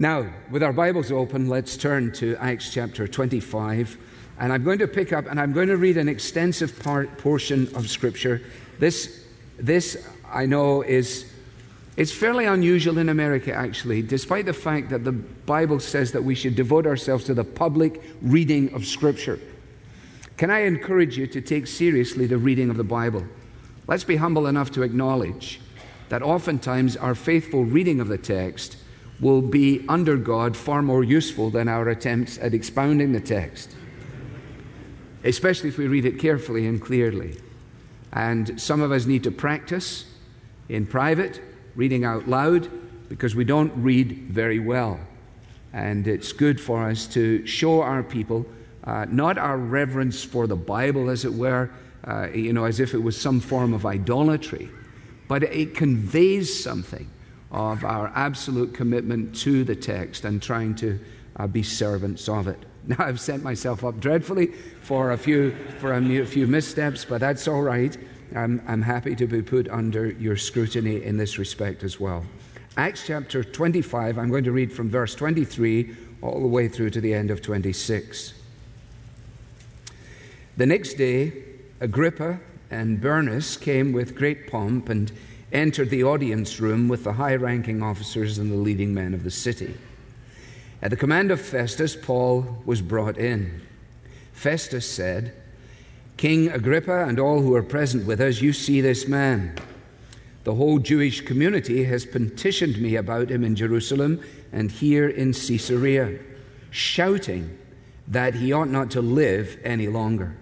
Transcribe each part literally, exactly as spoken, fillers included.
Now, with our Bibles open, let's turn to Acts chapter twenty-five. And I'm going to pick up and I'm going to read an extensive part, portion of Scripture. This, this I know, is it's fairly unusual in America, actually, despite the fact that the Bible says that we should devote ourselves to the public reading of Scripture. Can I encourage you to take seriously the reading of the Bible? Let's be humble enough to acknowledge that oftentimes our faithful reading of the text will be, under God, far more useful than our attempts at expounding the text, especially if we read it carefully and clearly. And some of us need to practice in private, reading out loud, because we don't read very well. And it's good for us to show our people uh, not our reverence for the Bible, as it were, uh, you know, as if it was some form of idolatry, but it conveys something of our absolute commitment to the text and trying to uh, be servants of it. Now, I've set myself up dreadfully for a few for a few missteps, but that's all right. I'm, I'm happy to be put under your scrutiny in this respect as well. Acts chapter twenty-five, I'm going to read from verse twenty-three all the way through to the end of twenty-six. The next day, Agrippa and Bernice came with great pomp and entered the audience room with the high-ranking officers and the leading men of the city. At the command of Festus, Paul was brought in. Festus said, "King Agrippa and all who are present with us, you see this man. The whole Jewish community has petitioned me about him in Jerusalem and here in Caesarea, shouting that he ought not to live any longer.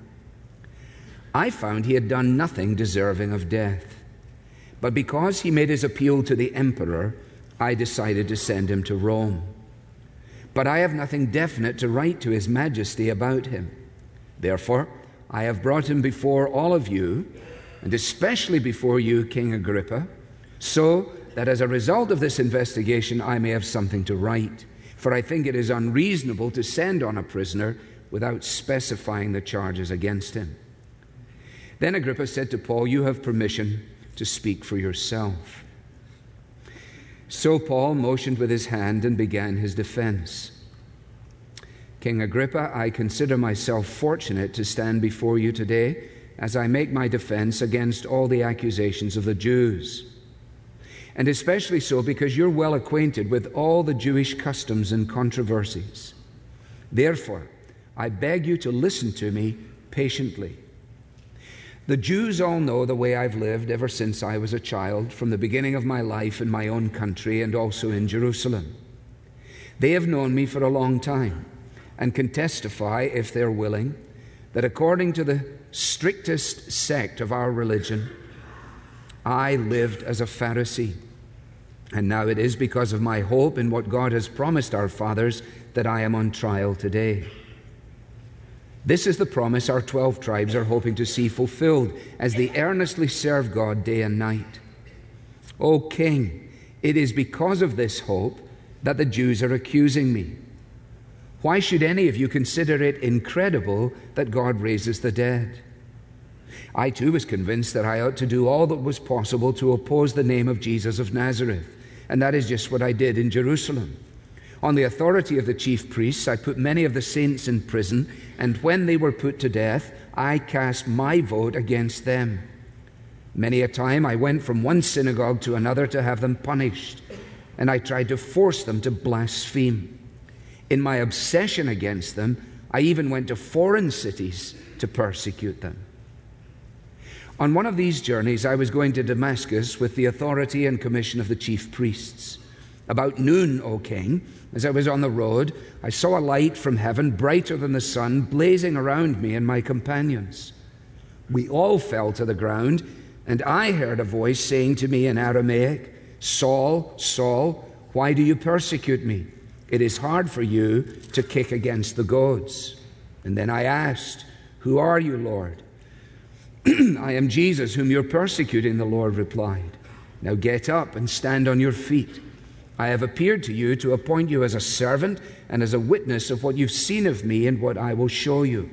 I found he had done nothing deserving of death. But because he made his appeal to the emperor, I decided to send him to Rome. But I have nothing definite to write to His Majesty about him. Therefore, I have brought him before all of you, and especially before you, King Agrippa, so that as a result of this investigation I may have something to write. For I think it is unreasonable to send on a prisoner without specifying the charges against him." Then Agrippa said to Paul, "You have permission to speak for yourself." So Paul motioned with his hand and began his defense. "King Agrippa, I consider myself fortunate to stand before you today as I make my defense against all the accusations of the Jews, and especially so because you're well acquainted with all the Jewish customs and controversies. Therefore, I beg you to listen to me patiently. The Jews all know the way I've lived ever since I was a child, from the beginning of my life in my own country and also in Jerusalem. They have known me for a long time and can testify, if they're willing, that according to the strictest sect of our religion, I lived as a Pharisee. And now it is because of my hope in what God has promised our fathers that I am on trial today. This is the promise our twelve tribes are hoping to see fulfilled as they earnestly serve God day and night. O King, it is because of this hope that the Jews are accusing me. Why should any of you consider it incredible that God raises the dead? I too was convinced that I ought to do all that was possible to oppose the name of Jesus of Nazareth, and that is just what I did in Jerusalem. On the authority of the chief priests, I put many of the saints in prison, and when they were put to death, I cast my vote against them. Many a time I went from one synagogue to another to have them punished, and I tried to force them to blaspheme. In my obsession against them, I even went to foreign cities to persecute them. On one of these journeys, I was going to Damascus with the authority and commission of the chief priests. About noon, O King, as I was on the road, I saw a light from heaven, brighter than the sun, blazing around me and my companions. We all fell to the ground, and I heard a voice saying to me in Aramaic, "Saul, Saul, why do you persecute me? It is hard for you to kick against the goads." And then I asked, "Who are you, Lord?" "I am Jesus, whom you're persecuting," the Lord replied. "Now get up and stand on your feet. I have appeared to you to appoint you as a servant and as a witness of what you've seen of me and what I will show you.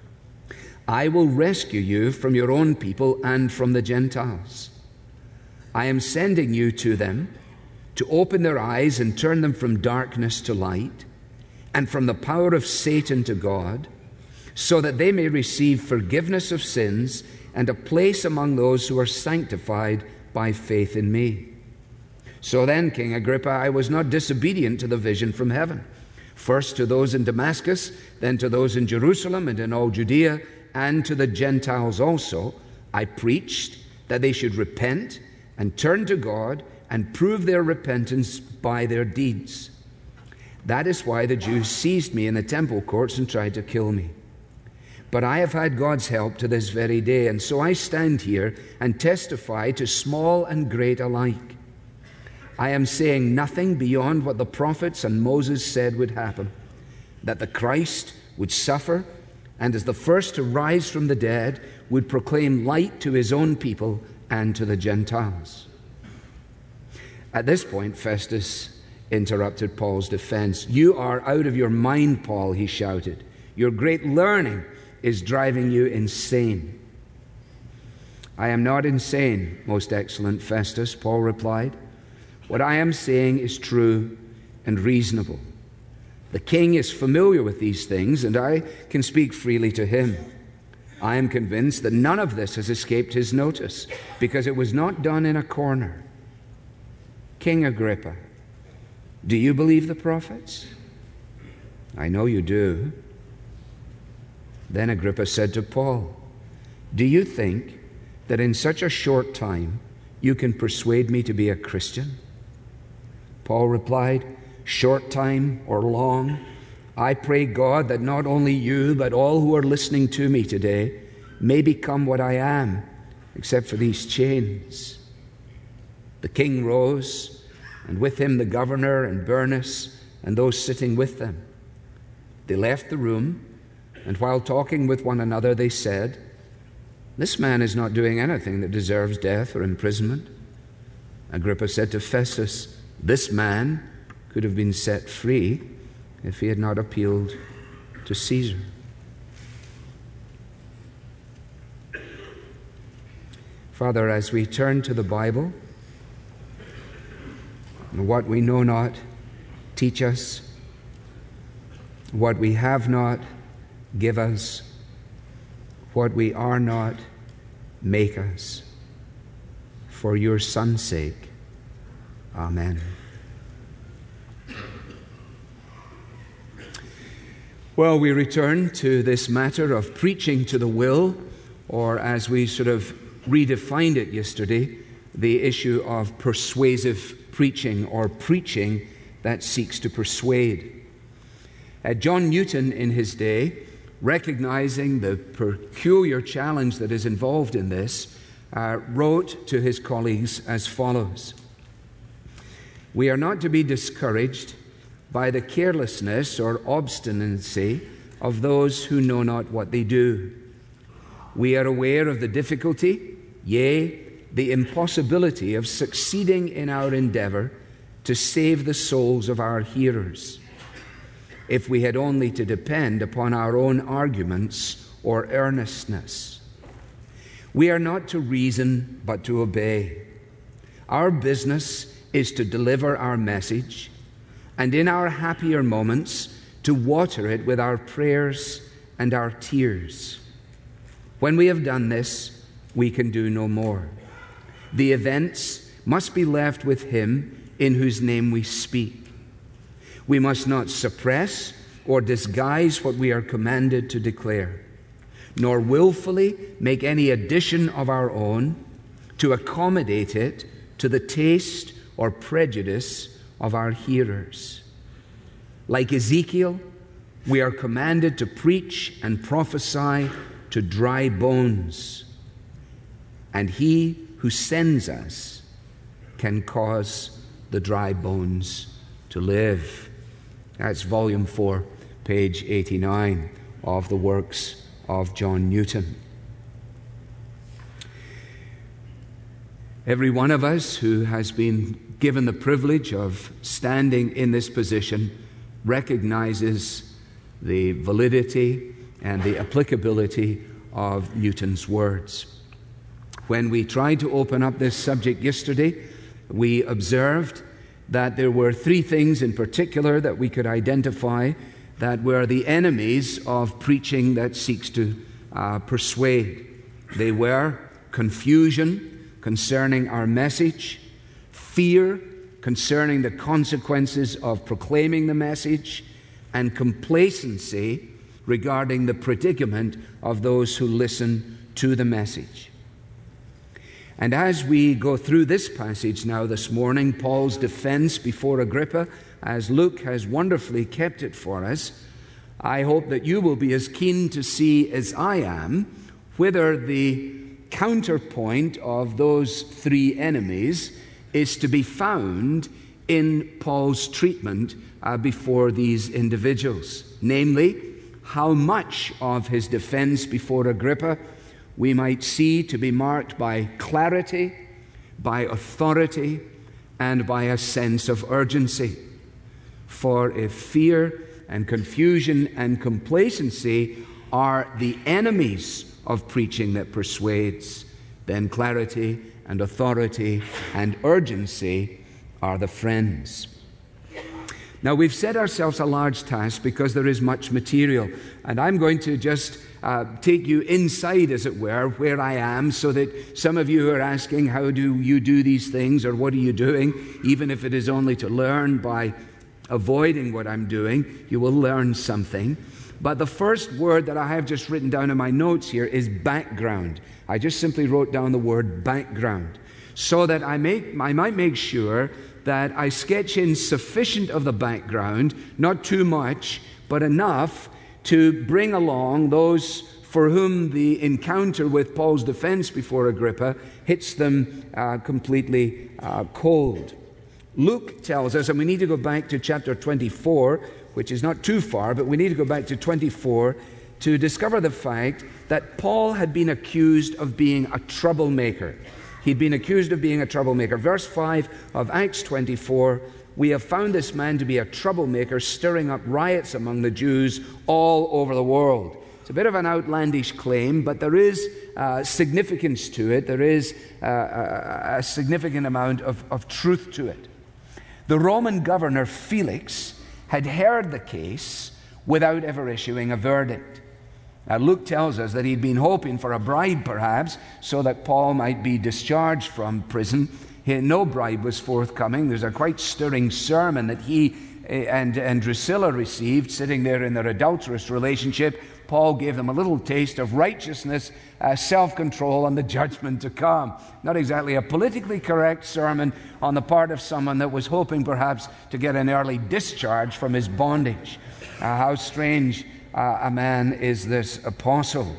I will rescue you from your own people and from the Gentiles. I am sending you to them to open their eyes and turn them from darkness to light, and from the power of Satan to God, so that they may receive forgiveness of sins and a place among those who are sanctified by faith in me. So then, King Agrippa, I was not disobedient to the vision from heaven. First to those in Damascus, then to those in Jerusalem and in all Judea, and to the Gentiles also, I preached that they should repent and turn to God and prove their repentance by their deeds. That is why the Jews seized me in the temple courts and tried to kill me. But I have had God's help to this very day, and so I stand here and testify to small and great alike. I am saying nothing beyond what the prophets and Moses said would happen, that the Christ would suffer, and as the first to rise from the dead, would proclaim light to his own people and to the Gentiles. At this point, Festus interrupted Paul's defense. You are out of your mind, Paul, he shouted. Your great learning is driving you insane. I am not insane, most excellent Festus, Paul replied. What I am saying is true and reasonable. The king is familiar with these things, and I can speak freely to him. I am convinced that none of this has escaped his notice, because it was not done in a corner. King Agrippa, do you believe the prophets? I know you do. Then Agrippa said to Paul, do you think that in such a short time you can persuade me to be a Christian? Paul replied, short time or long, I pray God that not only you, but all who are listening to me today may become what I am, except for these chains. The king rose, and with him the governor and Bernice and those sitting with them. They left the room, and while talking with one another, they said, this man is not doing anything that deserves death or imprisonment. Agrippa said to Festus, this man could have been set free if he had not appealed to Caesar. Father, as we turn to the Bible, what we know not, teach us. What we have not, give us. What we are not, make us. For your Son's sake. Amen. Well, we return to this matter of preaching to the will, or as we sort of redefined it yesterday, the issue of persuasive preaching, or preaching that seeks to persuade. Uh, John Newton, in his day, recognizing the peculiar challenge that is involved in this, uh, wrote to his colleagues as follows. We are not to be discouraged by the carelessness or obstinacy of those who know not what they do. We are aware of the difficulty, yea, the impossibility of succeeding in our endeavor to save the souls of our hearers, if we had only to depend upon our own arguments or earnestness. We are not to reason, but to obey. Our business is to deliver our message, and in our happier moments, to water it with our prayers and our tears. When we have done this, we can do no more. The events must be left with Him in whose name we speak. We must not suppress or disguise what we are commanded to declare, nor willfully make any addition of our own to accommodate it to the taste or prejudice of our hearers. Like Ezekiel, we are commanded to preach and prophesy to dry bones, and He who sends us can cause the dry bones to live. That's volume four, page eighty-nine of the works of John Newton. Every one of us who has been given the privilege of standing in this position recognizes the validity and the applicability of Newton's words. When we tried to open up this subject yesterday, we observed that there were three things in particular that we could identify that were the enemies of preaching that seeks to uh, persuade. They were confusion concerning our message, fear concerning the consequences of proclaiming the message, and complacency regarding the predicament of those who listen to the message. And as we go through this passage now this morning, Paul's defense before Agrippa, as Luke has wonderfully kept it for us, I hope that you will be as keen to see as I am whether the counterpoint of those three enemies is to be found in Paul's treatment uh, before these individuals. Namely, how much of his defense before Agrippa we might see to be marked by clarity, by authority, and by a sense of urgency. For if fear and confusion and complacency are the enemies of preaching that persuades, then clarity and authority and urgency are the friends. Now, we've set ourselves a large task because there is much material, and I'm going to just uh, take you inside, as it were, where I am, so that some of you are asking, how do you do these things, or what are you doing? Even if it is only to learn by avoiding what I'm doing, you will learn something. But the first word that I have just written down in my notes here is background. I just simply wrote down the word background, so that I, make, I might make sure that I sketch in sufficient of the background, not too much, but enough to bring along those for whom the encounter with Paul's defense before Agrippa hits them uh, completely uh, cold. Luke tells us, and we need to go back to chapter twenty-four, which is not too far, but we need to go back to twenty-four to discover the fact that Paul had been accused of being a troublemaker. He'd been accused of being a troublemaker. Verse five of Acts twenty-four, we have found this man to be a troublemaker, stirring up riots among the Jews all over the world. It's a bit of an outlandish claim, but there is uh, significance to it. There is uh, a, a significant amount of, of truth to it. The Roman governor Felix had heard the case without ever issuing a verdict. Now, Luke tells us that he'd been hoping for a bribe, perhaps, so that Paul might be discharged from prison. He, no bribe was forthcoming. There's a quite stirring sermon that he and, and Drusilla received, sitting there in their adulterous relationship. Paul gave them a little taste of righteousness, uh, self-control, and the judgment to come. Not exactly a politically correct sermon on the part of someone that was hoping perhaps to get an early discharge from his bondage. Uh, how strange uh, a man is this apostle.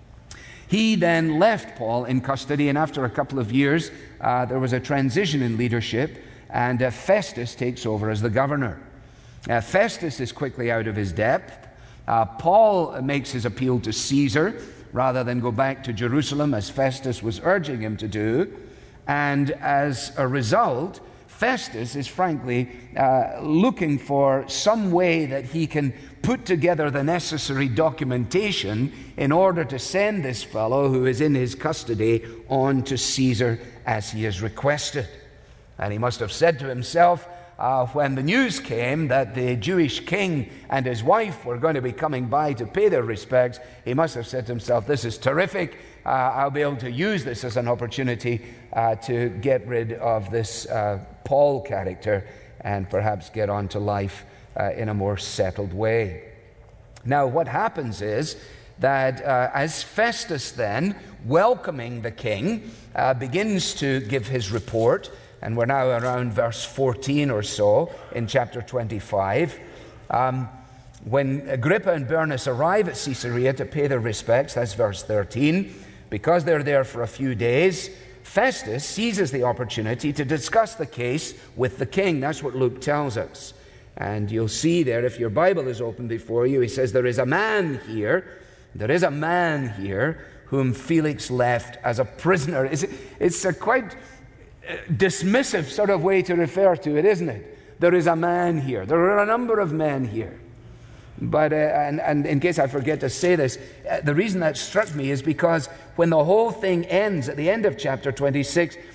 He then left Paul in custody, and after a couple of years, uh, there was a transition in leadership, and uh, Festus takes over as the governor. Uh, Festus is quickly out of his depth. Uh, Paul makes his appeal to Caesar rather than go back to Jerusalem as Festus was urging him to do. And as a result, Festus is frankly uh, looking for some way that he can put together the necessary documentation in order to send this fellow who is in his custody on to Caesar as he is requested. And he must have said to himself, Uh, when the news came that the Jewish king and his wife were going to be coming by to pay their respects, he must have said to himself, this is terrific. Uh, I'll be able to use this as an opportunity uh, to get rid of this uh, Paul character and perhaps get on to life uh, in a more settled way. Now, what happens is that uh, as Festus then, welcoming the king, uh, begins to give his report, and we're now around verse fourteen or so in chapter twenty-five. Um, when Agrippa and Bernice arrive at Caesarea to pay their respects, that's verse thirteen, because they're there for a few days, Festus seizes the opportunity to discuss the case with the king. That's what Luke tells us. And you'll see there, if your Bible is open before you, he says, there is a man here, there is a man here whom Felix left as a prisoner. It's, it's a quite dismissive sort of way to refer to it, isn't it? There is a man here. There are a number of men here. But, uh, and, and in case I forget to say this, uh, the reason that struck me is because when the whole thing ends, at the end of chapter twenty-six,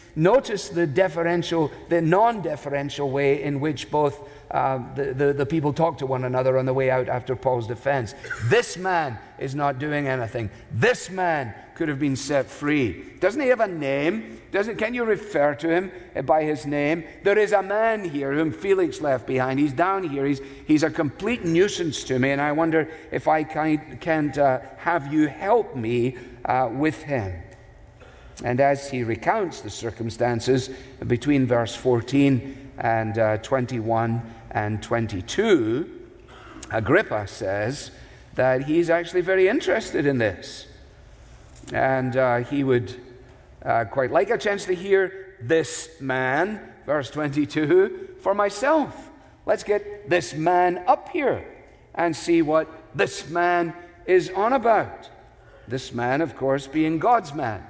notice the deferential, the non-deferential way in which both uh, the, the, the people talk to one another on the way out after Paul's defense. This man is not doing anything. This man could have been set free. Doesn't he have a name? Doesn't, can you refer to him by his name? There is a man here whom Felix left behind. He's down here. He's, he's a complete nuisance to me, and I wonder if I can't, can't uh, have you help me uh, with him. And as he recounts the circumstances between verse fourteen and uh, twenty-one and twenty-two, Agrippa says that he's actually very interested in this. And uh, he would uh, quite like a chance to hear this man, verse twenty-two, for myself. Let's get this man up here and see what this man is on about. This man, of course, being God's man.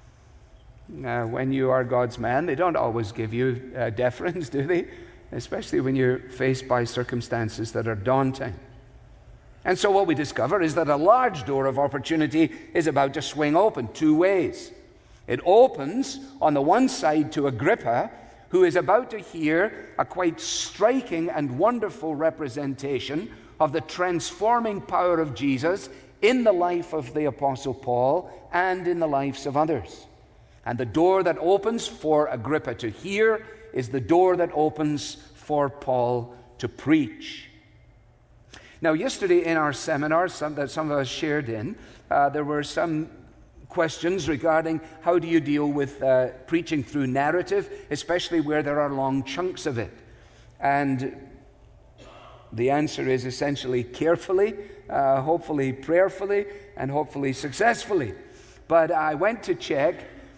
Uh, when you are God's man, they don't always give you uh, deference, do they? Especially when you're faced by circumstances that are daunting. And so what we discover is that a large door of opportunity is about to swing open two ways. It opens on the one side to Agrippa, who is about to hear a quite striking and wonderful representation of the transforming power of Jesus in the life of the Apostle Paul and in the lives of others. And the door that opens for Agrippa to hear is the door that opens for Paul to preach. Now, yesterday in our seminar some, that some of us shared in, uh, there were some questions regarding how do you deal with uh, preaching through narrative, especially where there are long chunks of it. And the answer is essentially carefully, uh, hopefully prayerfully, and hopefully successfully. But I went to check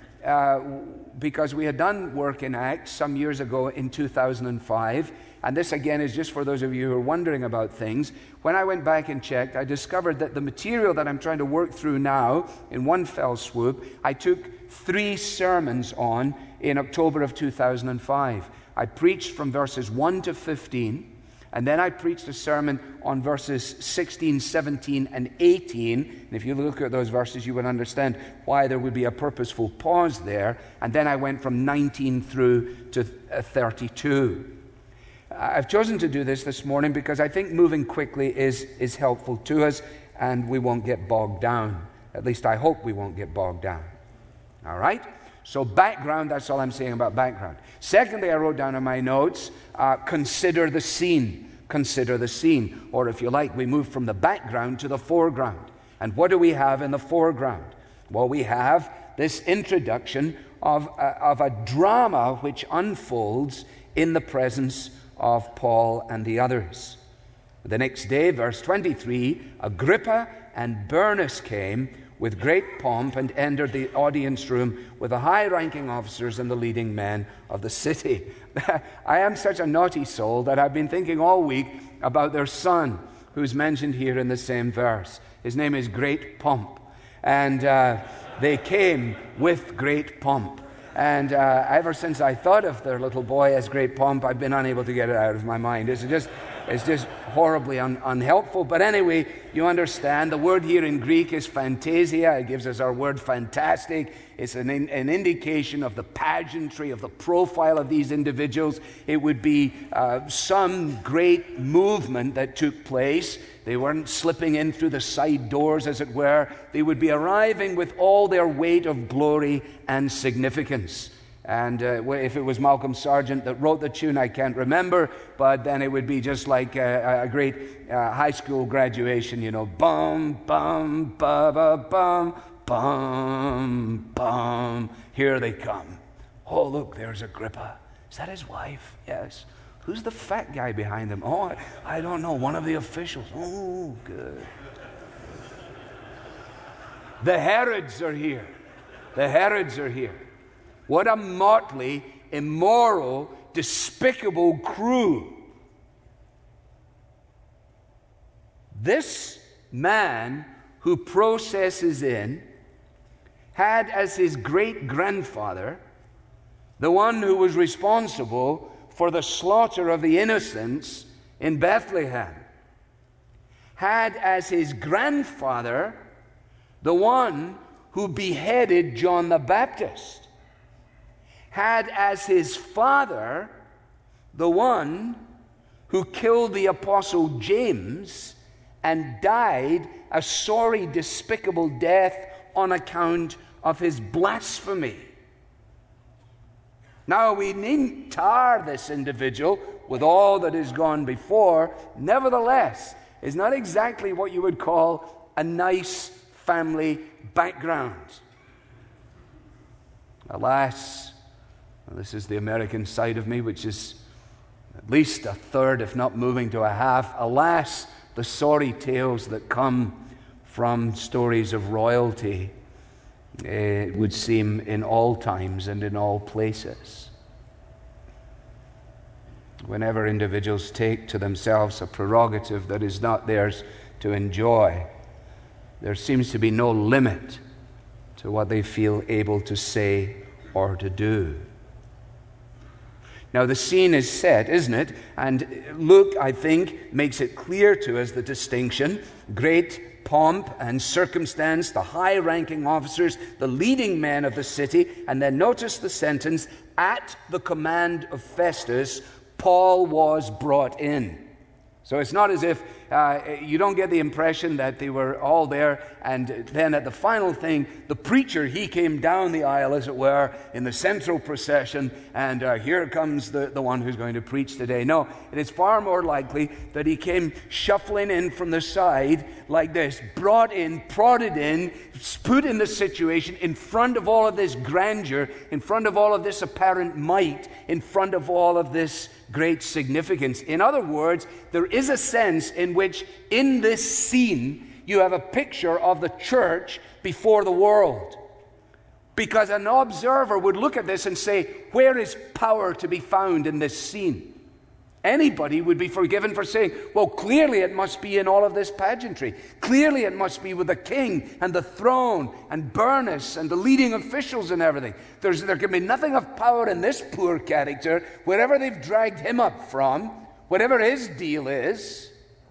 uh, because we had done work in Acts some years ago in two thousand five, and this again is just for those of you who are wondering about things. When I went back and checked, I discovered that the material that I'm trying to work through now in one fell swoop, I took three sermons on in October of two thousand five. I preached from verses one to fifteen, and then I preached a sermon on verses sixteen, seventeen, and eighteen. And if you look at those verses, you would understand why there would be a purposeful pause there. And then I went from nineteen through to thirty-two. I've chosen to do this this morning because I think moving quickly is, is helpful to us, and we won't get bogged down. At least I hope we won't get bogged down. All right? So background, that's all I'm saying about background. Secondly, I wrote down in my notes, uh, consider the scene. Consider the scene. Or if you like, we move from the background to the foreground. And what do we have in the foreground? Well, we have this introduction of a, of a drama which unfolds in the presence of Paul and the others. The next day, verse twenty-three, Agrippa and Bernice came with great pomp and entered the audience room with the high-ranking officers and the leading men of the city. I am such a naughty soul that I've been thinking all week about their son, who's mentioned here in the same verse. His name is Great Pomp. And uh, they came with great pomp. And uh, ever since I thought of their little boy as Great Pomp, I've been unable to get it out of my mind. It's just, it's just horribly un- unhelpful. But anyway, you understand, the word here in Greek is fantasia. It gives us our word fantastic. It's an, in, an indication of the pageantry, of the profile of these individuals. It would be uh, some great movement that took place. They weren't slipping in through the side doors, as it were. They would be arriving with all their weight of glory and significance. And uh, if it was Malcolm Sargent that wrote the tune, I can't remember, but then it would be just like a, a great uh, high school graduation, you know, bum, bum, ba, ba, bum, bum, bum. Here they come. Oh, look, there's Agrippa. Is that his wife? Yes. Who's the fat guy behind them? Oh, I, I don't know. One of the officials. Oh, good. The Herods are here. The Herods are here. What a motley, immoral, despicable crew. This man who processes in had as his great-grandfather the one who was responsible for the slaughter of the innocents in Bethlehem. Had as his grandfather the one who beheaded John the Baptist. had as his father the one who killed the apostle James and died a sorry, despicable death on account of his blasphemy. Now, we needn't tar this individual with all that has gone before. Nevertheless, it's not exactly what you would call a nice family background. Alas, this is the American side of me, which is at least a third, if not moving to a half. Alas, the sorry tales that come from stories of royalty, it would seem, in all times and in all places. Whenever individuals take to themselves a prerogative that is not theirs to enjoy, there seems to be no limit to what they feel able to say or to do. Now, the scene is set, isn't it? And Luke, I think, makes it clear to us the distinction. Great pomp and circumstance, the high-ranking officers, the leading men of the city, and then notice the sentence, at the command of Festus, Paul was brought in. So it's not as if uh, you don't get the impression that they were all there, and then at the final thing, the preacher, he came down the aisle, as it were, in the central procession, and uh, here comes the, the one who's going to preach today. No, it is far more likely that he came shuffling in from the side like this, brought in, prodded in, put in the situation in front of all of this grandeur, in front of all of this apparent might, in front of all of this great significance. In other words, there is a sense in which in this scene you have a picture of the church before the world. Because an observer would look at this and say, where is power to be found in this scene? Anybody would be forgiven for saying, well, clearly it must be in all of this pageantry. Clearly it must be with the king and the throne and Bernice and the leading officials and everything. There's, there can be nothing of power in this poor character, wherever they've dragged him up from, whatever his deal is.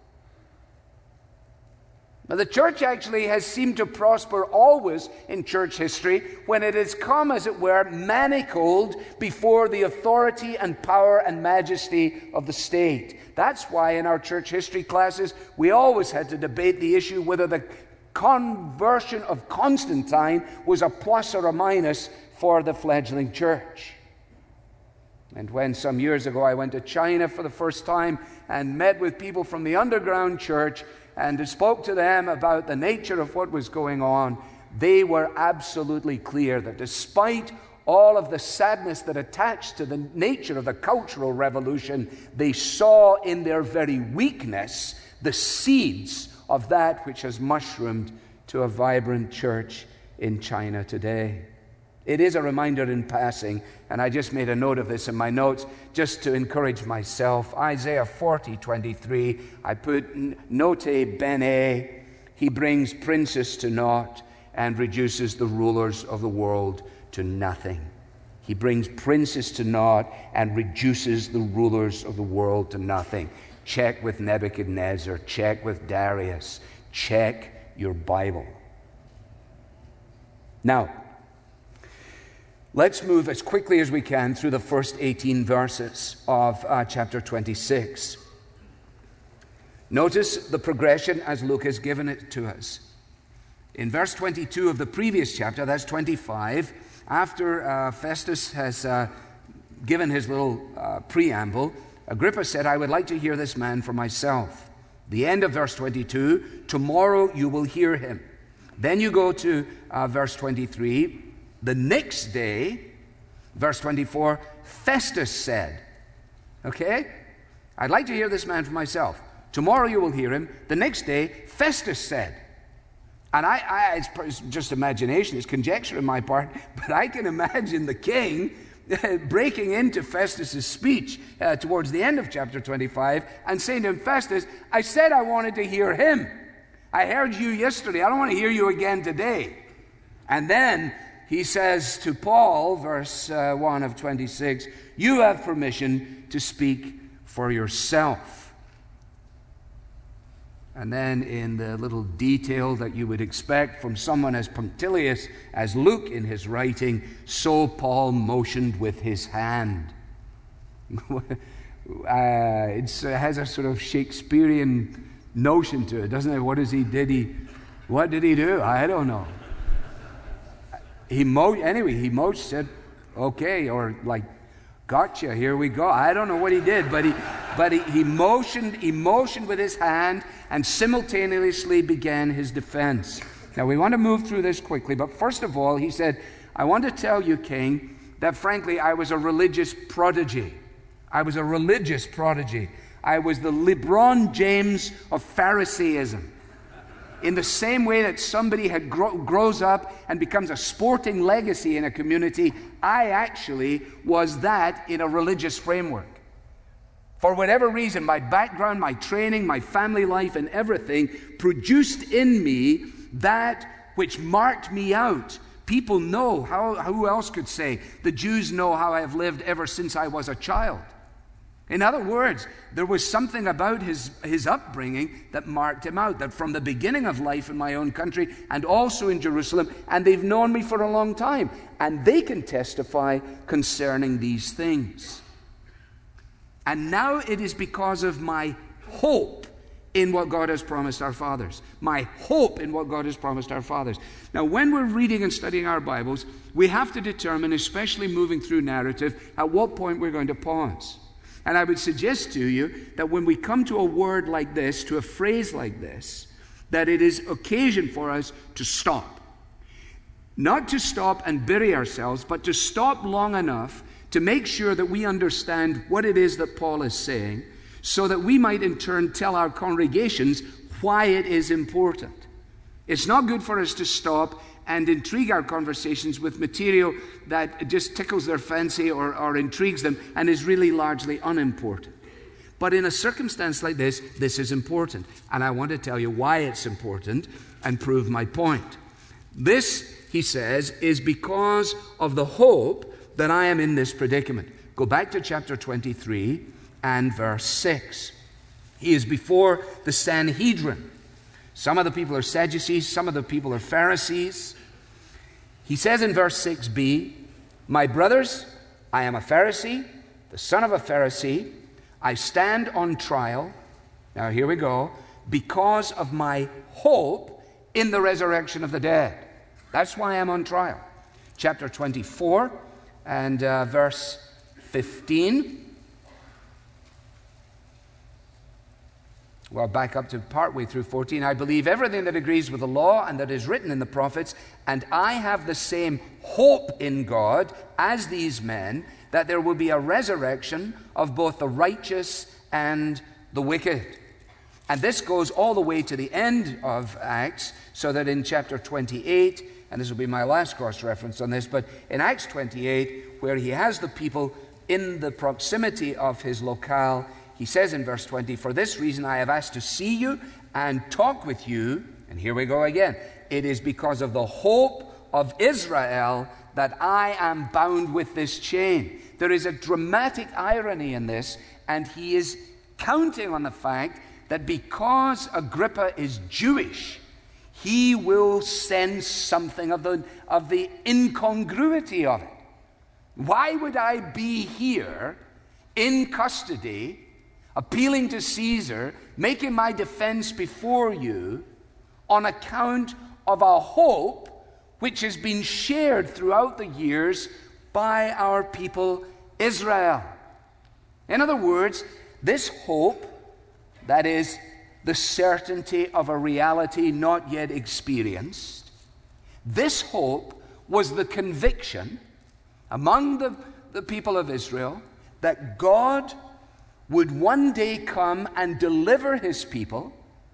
Now, the church actually has seemed to prosper always in church history when it has come, as it were, manacled before the authority and power and majesty of the state. That's why in our church history classes, we always had to debate the issue whether the conversion of Constantine was a plus or a minus for the fledgling church. And when some years ago I went to China for the first time and met with people from the underground church and spoke to them about the nature of what was going on, they were absolutely clear that despite all of the sadness that attached to the nature of the cultural revolution, they saw in their very weakness the seeds of that which has mushroomed to a vibrant church in China today. It is a reminder in passing, and I just made a note of this in my notes just to encourage myself. Isaiah forty twenty-three, I put note bene, he brings princes to naught and reduces the rulers of the world to nothing. He brings princes to naught and reduces the rulers of the world to nothing. Check with Nebuchadnezzar, check with Darius, check your Bible. Now, let's move as quickly as we can through the first eighteen verses of uh, chapter twenty-six. Notice the progression as Luke has given it to us. In verse twenty-two of the previous chapter, that's twenty-five, after uh, Festus has uh, given his little uh, preamble, Agrippa said, I would like to hear this man for myself. The end of verse twenty-two, tomorrow you will hear him. Then you go to uh, verse twenty-three, the next day, verse twenty-four, Festus said, okay, I'd like to hear this man for myself. Tomorrow you will hear him. The next day, Festus said. And I, I it's, it's just imagination, it's conjecture on my part, but I can imagine the king breaking into Festus's speech uh, towards the end of chapter twenty-five and saying to him, Festus, I said I wanted to hear him. I heard you yesterday. I don't want to hear you again today. And then he says to Paul, verse uh, one of twenty-six, you have permission to speak for yourself. And then in the little detail that you would expect from someone as punctilious as Luke in his writing, so Paul motioned with his hand. uh, it's, it has a sort of Shakespearean notion to it, doesn't it? What is he, did he, what did he do? I don't know. He mo- anyway, he motioned, said, okay, or like, gotcha, here we go. I don't know what he did, but he but he, he motioned he motioned with his hand and simultaneously began his defense. Now we want to move through this quickly, but first of all, he said, I want to tell you, King, that frankly I was a religious prodigy. I was a religious prodigy. I was the LeBron James of Pharisaism. In the same way that somebody had grow, grows up and becomes a sporting legacy in a community, I actually was that in a religious framework. For whatever reason, my background, my training, my family life, and everything produced in me that which marked me out. People know, how, who else could say? The Jews know how I have lived ever since I was a child. In other words, there was something about his, his upbringing that marked him out, that from the beginning of life in my own country and also in Jerusalem, and they've known me for a long time, and they can testify concerning these things. And now it is because of my hope in what God has promised our fathers. My hope in what God has promised our fathers. Now, when we're reading and studying our Bibles, we have to determine, especially moving through narrative, at what point we're going to pause. And I would suggest to you that when we come to a word like this, to a phrase like this, that it is occasion for us to stop. Not to stop and bury ourselves, but to stop long enough to make sure that we understand what it is that Paul is saying, so that we might in turn tell our congregations why it is important. It's not good for us to stop and intrigue our conversations with material that just tickles their fancy or, or intrigues them and is really largely unimportant. But in a circumstance like this, this is important. And I want to tell you why it's important and prove my point. This, he says, is because of the hope that I am in this predicament. Go back to chapter twenty-three and verse six. He is before the Sanhedrin. Some of the people are Sadducees, some of the people are Pharisees. He says in verse six b, my brothers, I am a Pharisee, the son of a Pharisee. I stand on trial, now here we go, because of my hope in the resurrection of the dead. That's why I'm on trial. Chapter twenty-four and uh, verse fifteen. Well, back up to partway through fourteen. I believe everything that agrees with the law and that is written in the prophets, and I have the same hope in God as these men, that there will be a resurrection of both the righteous and the wicked. And this goes all the way to the end of Acts, so that in chapter twenty-eight, and this will be my last cross-reference on this, but in Acts twenty-eight, where he has the people in the proximity of his locale, he says in verse twenty, for this reason I have asked to see you and talk with you, and here we go again, it is because of the hope of Israel that I am bound with this chain. There is a dramatic irony in this, and he is counting on the fact that because Agrippa is Jewish, he will sense something of the, of the incongruity of it. Why would I be here in custody, appealing to Caesar, making my defense before you on account of a hope which has been shared throughout the years by our people Israel? In other words, this hope, that is the certainty of a reality not yet experienced, this hope was the conviction among the, the people of Israel that God would one day come and deliver his people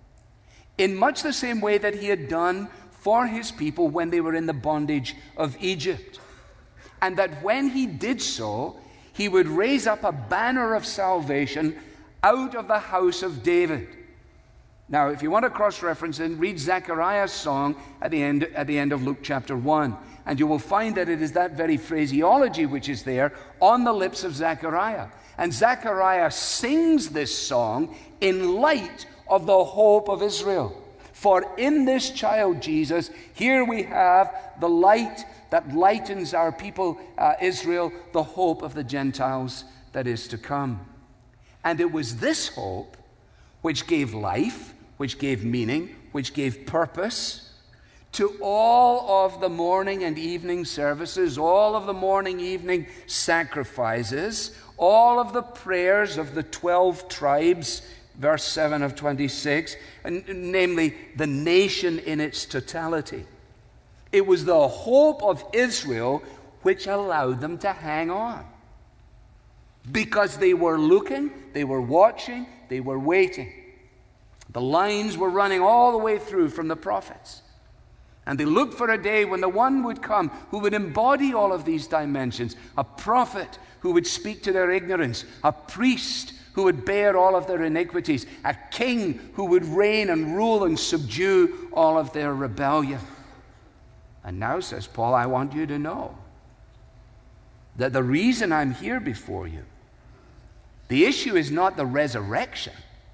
in much the same way that he had done for his people when they were in the bondage of Egypt. And that when he did so, he would raise up a banner of salvation out of the house of David. Now, if you want to cross-reference, then read Zechariah's song at the end, at the end of Luke chapter one. And you will find that it is that very phraseology which is there on the lips of Zechariah. And Zechariah sings this song in light of the hope of Israel. For in this child Jesus, here we have the light that lightens our people, uh, Israel, the hope of the Gentiles that is to come. And it was this hope which gave life, which gave meaning, which gave purpose to all of the morning and evening services, all of the morning, evening sacrifices, all of the prayers of the twelve tribes, verse seven of twenty-six, and namely the nation in its totality. It was the hope of Israel which allowed them to hang on. Because they were looking, they were watching, they were waiting. The lines were running all the way through from the prophets. And they looked for a day when the one would come who would embody all of these dimensions. A prophet who would speak to their ignorance. A priest who would bear all of their iniquities. A king who would reign and rule and subdue all of their rebellion. And now, says Paul, I want you to know that the reason I'm here before you, the issue is not the resurrection.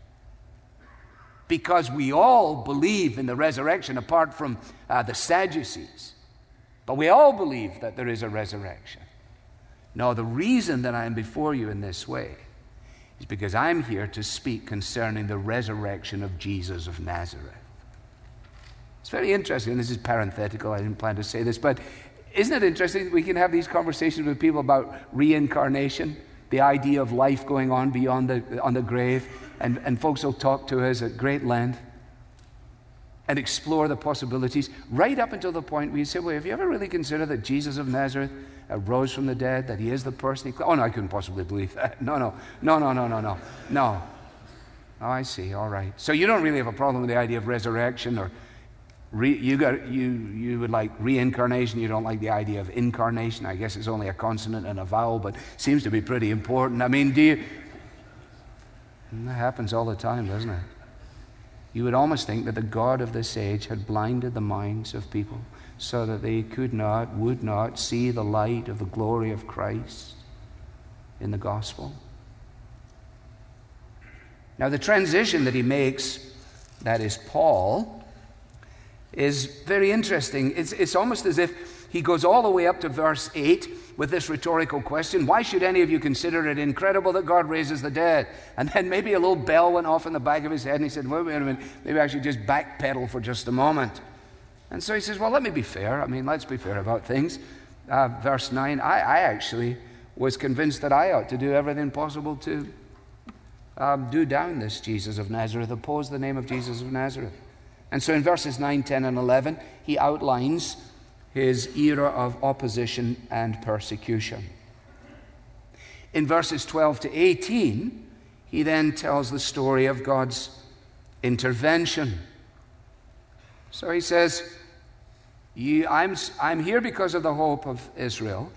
Because we all believe in the resurrection apart from uh, the Sadducees. But we all believe that there is a resurrection. No, the reason that I am before you in this way is because I'm here to speak concerning the resurrection of Jesus of Nazareth. It's very interesting. This is parenthetical. I didn't plan to say this, but isn't it interesting that we can have these conversations with people about reincarnation, the idea of life going on beyond the, on the grave, and, and folks will talk to us at great length and explore the possibilities, right up until the point where you say, well, have you ever really considered that Jesus of Nazareth uh, rose from the dead, that he is the person he... Oh, no, I couldn't possibly believe that. No, no, no, no, no, no, no, no. Oh, I see, all right. So you don't really have a problem with the idea of resurrection, or re, you got you you would like reincarnation, you don't like the idea of incarnation. I guess it's only a consonant and a vowel, but seems to be pretty important. I mean, do you... That happens all the time, doesn't it? You would almost think that the God of this age had blinded the minds of people so that they could not, would not see the light of the glory of Christ in the gospel. Now, the transition that he makes, that is Paul, is very interesting. It's, it's almost as if he goes all the way up to verse eight with this rhetorical question, why should any of you consider it incredible that God raises the dead? And then maybe a little bell went off in the back of his head and he said, well, wait a minute, maybe I should just backpedal for just a moment. And so he says, well, let me be fair. I mean, let's be fair about things. Uh, verse nine, I, I actually was convinced that I ought to do everything possible to um, do down this Jesus of Nazareth, oppose the name of Jesus of Nazareth. And so in verses nine, ten, and eleven, he outlines his era of opposition and persecution. In verses twelve to eighteen, he then tells the story of God's intervention. So he says, you, I'm, I'm here because of the hope of Israel.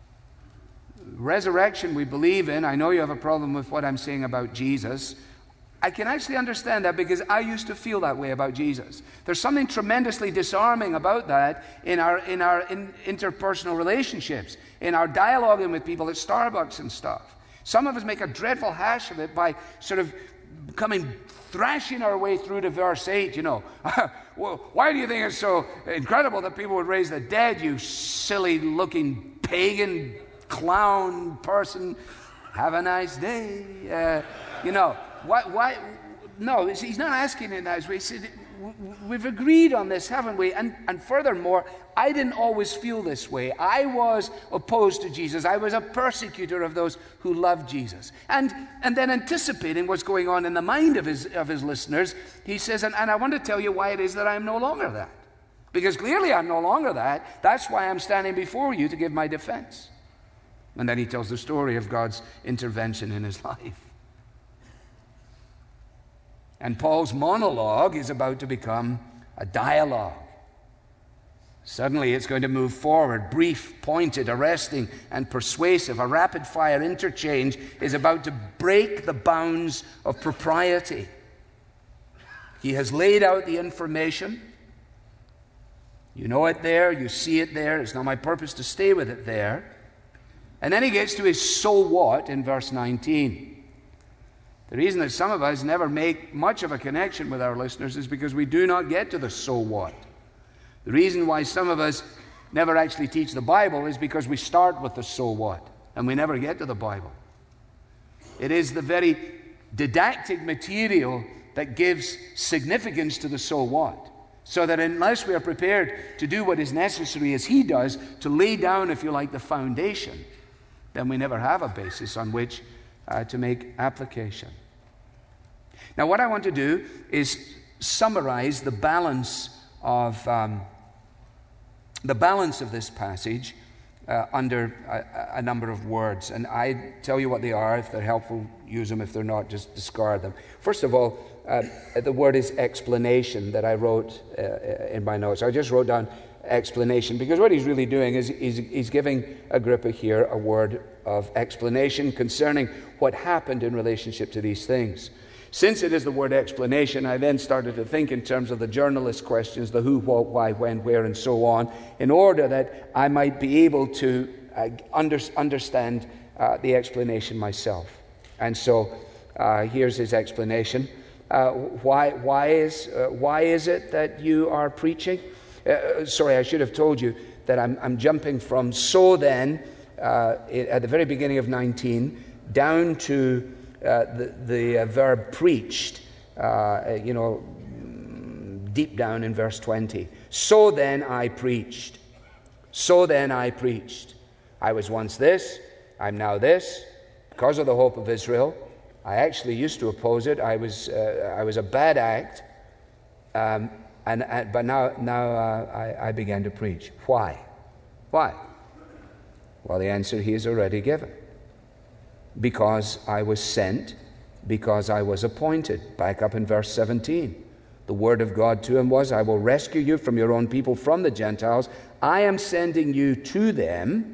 Resurrection we believe in. I know you have a problem with what I'm saying about Jesus. I can actually understand that because I used to feel that way about Jesus. There's something tremendously disarming about that in our in our in interpersonal relationships, in our dialoguing with people at Starbucks and stuff. Some of us make a dreadful hash of it by sort of coming thrashing our way through to verse eight, you know. Well, why do you think it's so incredible that people would raise the dead, you silly-looking pagan clown person? Have a nice day. Uh, you know. Why, why? No, he's not asking in that way. He said, we've agreed on this, haven't we? And, and furthermore, I didn't always feel this way. I was opposed to Jesus. I was a persecutor of those who loved Jesus. And, and then anticipating what's going on in the mind of his, of his listeners, he says, and, and I want to tell you why it is that I'm no longer that. Because clearly I'm no longer that. That's why I'm standing before you to give my defense. And then he tells the story of God's intervention in his life. And Paul's monologue is about to become a dialogue. Suddenly it's going to move forward, brief, pointed, arresting, and persuasive. A rapid-fire interchange is about to break the bounds of propriety. He has laid out the information. You know it there, you see it there. It's not my purpose to stay with it there. And then he gets to his so what in verse nineteen. The reason that some of us never make much of a connection with our listeners is because we do not get to the so what. The reason why some of us never actually teach the Bible is because we start with the so what, and we never get to the Bible. It is the very didactic material that gives significance to the so what. So that unless we are prepared to do what is necessary as he does, to lay down, if you like, the foundation, then we never have a basis on which uh, to make application. Now, what I want to do is summarize the balance of um, the balance of this passage uh, under a, a number of words. And I tell you what they are. If they're helpful, use them. If they're not, just discard them. First of all, Uh, the word is explanation that I wrote uh, in my notes. I just wrote down explanation because what he's really doing is he's, he's giving Agrippa here a word of explanation concerning what happened in relationship to these things. Since it is the word explanation, I then started to think in terms of the journalist questions, the who, what, why, when, where, and so on, in order that I might be able to uh, under, understand uh, the explanation myself. And so uh, here's his explanation. Uh, why, why, is, uh, why is it that you are preaching? Uh, sorry, I should have told you that I'm, I'm jumping from so then, uh, at the very beginning of nineteen, down to uh, the, the uh, verb preached, uh, you know, deep down in verse twenty. So then I preached. So then I preached. I was once this, I'm now this, because of the hope of Israel. I actually used to oppose it. I was uh, I was a bad act, um, and, and but now now uh, I, I began to preach. Why? Why? Well, the answer he has already given. Because I was sent, because I was appointed. Back up in verse seventeen. The word of God to him was, I will rescue you from your own people, from the Gentiles. I am sending you to them.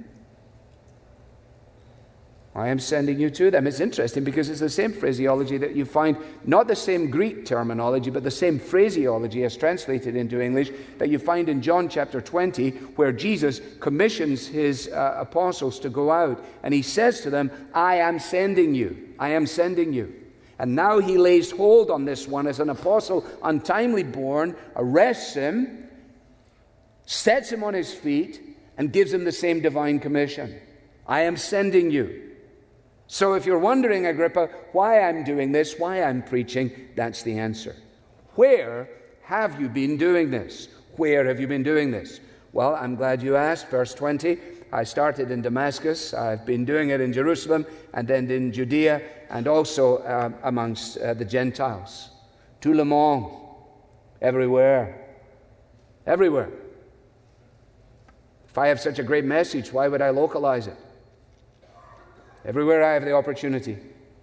I am sending you to them. It's interesting because it's the same phraseology that you find, not the same Greek terminology, but the same phraseology as translated into English that you find in John chapter twenty, where Jesus commissions his uh, apostles to go out. And he says to them, I am sending you. I am sending you. And now he lays hold on this one as an apostle, untimely born, arrests him, sets him on his feet, and gives him the same divine commission. I am sending you. So if you're wondering, Agrippa, why I'm doing this, why I'm preaching, that's the answer. Where have you been doing this? Where have you been doing this? Well, I'm glad you asked. Verse twenty, I started in Damascus. I've been doing it in Jerusalem and then in Judea and also uh, amongst uh, the Gentiles. Tout le monde. Everywhere. Everywhere. If I have such a great message, why would I localize it? Everywhere I have the opportunity.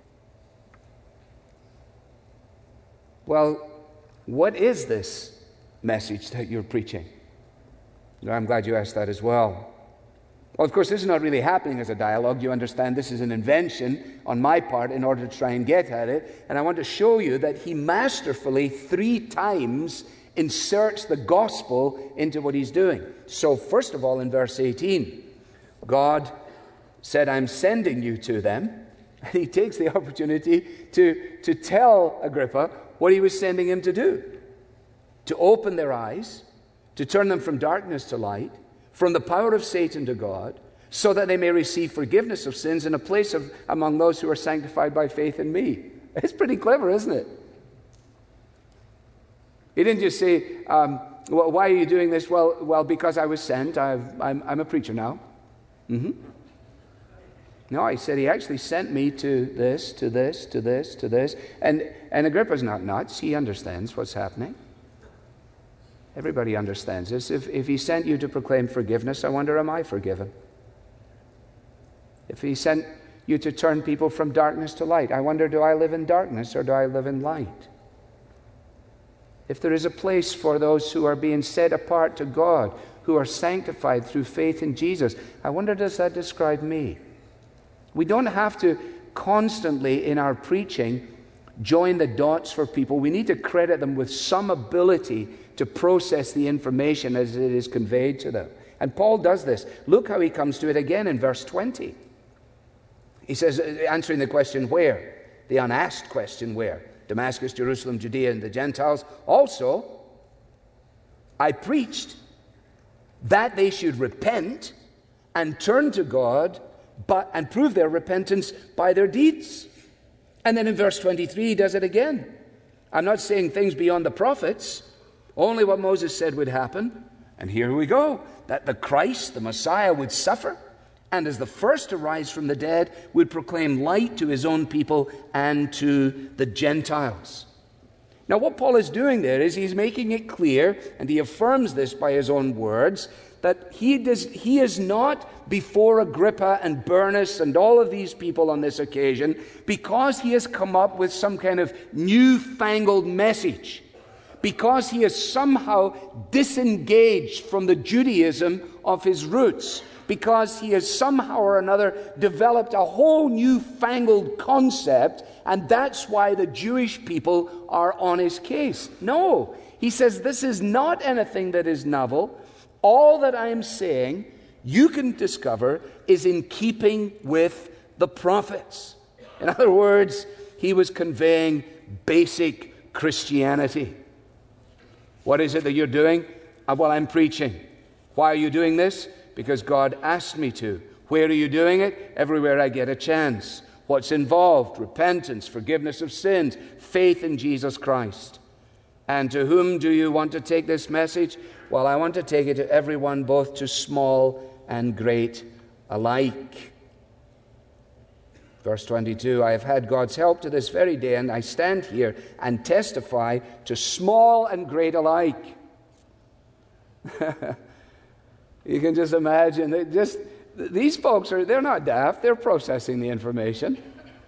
Well, what is this message that you're preaching? I'm glad you asked that as well. Well, of course, this is not really happening as a dialogue. You understand this is an invention on my part in order to try and get at it. And I want to show you that he masterfully three times inserts the gospel into what he's doing. So, first of all, in verse eighteen, God said, I'm sending you to them. And he takes the opportunity to, to tell Agrippa what he was sending him to do. To open their eyes, to turn them from darkness to light, from the power of Satan to God, so that they may receive forgiveness of sins and a place of, among those who are sanctified by faith in me. It's pretty clever, isn't it? He didn't just say, um, well, why are you doing this? Well, well, because I was sent. I've, I'm, I'm a preacher now. Mm-hmm. No, he said he actually sent me to this, to this, to this, to this. And, and Agrippa's not nuts. He understands what's happening. Everybody understands this. If, if he sent you to proclaim forgiveness, I wonder, am I forgiven? If he sent you to turn people from darkness to light, I wonder, do I live in darkness or do I live in light? If there is a place for those who are being set apart to God, who are sanctified through faith in Jesus, I wonder, does that describe me? We don't have to constantly, in our preaching, join the dots for people. We need to credit them with some ability to process the information as it is conveyed to them. And Paul does this. Look how he comes to it again in verse twenty. He says, answering the question, where? the unasked question, where? Damascus, Jerusalem, Judea, and the Gentiles. Also, I preached that they should repent and turn to God, but and prove their repentance by their deeds. And then in verse twenty-three, he does it again. I'm not saying things beyond the prophets, only what Moses said would happen. And here we go, that the Christ, the Messiah, would suffer, and as the first to rise from the dead, would proclaim light to his own people and to the Gentiles. Now, what Paul is doing there is he's making it clear, and he affirms this by his own words, that he does he is not before Agrippa and Bernice and all of these people on this occasion because he has come up with some kind of newfangled message, because he has somehow disengaged from the Judaism of his roots, because he has somehow or another developed a whole newfangled concept, and that's why the Jewish people are on his case. No, he says this is not anything that is novel. All that I am saying, you can discover, is in keeping with the prophets. In other words, he was conveying basic Christianity. What is it that you're doing? Uh, well, I'm preaching. Why are you doing this? Because God asked me to. Where are you doing it? Everywhere I get a chance. What's involved? Repentance, forgiveness of sins, faith in Jesus Christ. And to whom do you want to take this message? Well, I want to take it to everyone, both to small and great alike. Verse twenty-two, I have had God's help to this very day, and I stand here and testify to small and great alike. You can just imagine, they just these folks are, they're not daft, they're processing the information.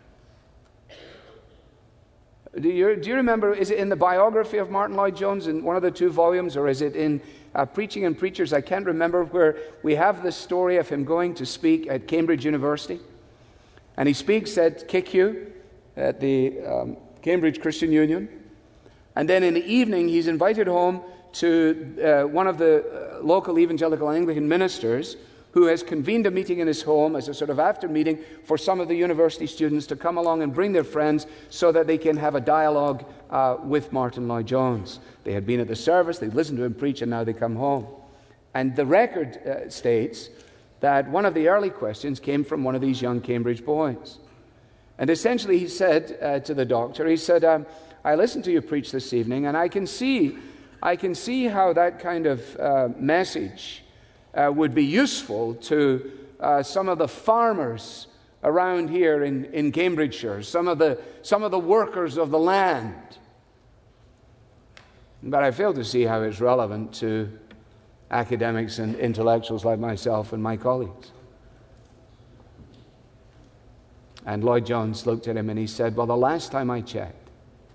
Do you, do you remember, is it in the biography of Martin Lloyd-Jones in one of the two volumes, or is it in uh, Preaching and Preachers? I can't remember, where we have this story of him going to speak at Cambridge University. And he speaks at C I C U, at the um, Cambridge Christian Union. And then in the evening, he's invited home to uh, one of the uh, local evangelical Anglican ministers who has convened a meeting in his home as a sort of after meeting for some of the university students to come along and bring their friends so that they can have a dialogue uh, with Martin Lloyd-Jones. They had been at the service, they'd listened to him preach, and now they come home. And the record uh, states that one of the early questions came from one of these young Cambridge boys. And essentially he said uh, to the doctor, he said, um, I listened to you preach this evening, and I can see, I can see how that kind of uh, message Uh, would be useful to uh, some of the farmers around here in, in Cambridgeshire, some of the some of the workers of the land. But I fail to see how it's relevant to academics and intellectuals like myself and my colleagues. And Lloyd-Jones looked at him and he said, well, the last time I checked,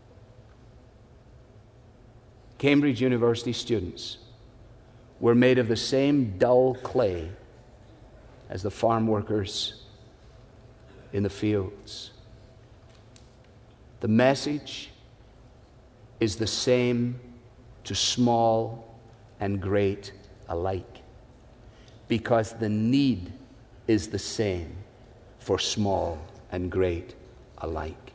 Cambridge University students were made of the same dull clay as the farm workers in the fields. The message is the same to small and great alike, because the need is the same for small and great alike.